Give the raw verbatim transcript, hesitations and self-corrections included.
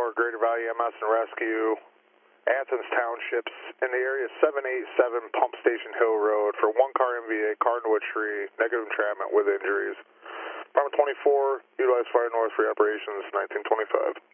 twenty-four, Greater Valley E M S and Rescue, Athens Townships, in the area seven eighty-seven Pump Station Hill Road for one car M V A, car into a tree, negative entrapment with injuries. Department twenty-four, utilize Fire North for operations nineteen twenty-five.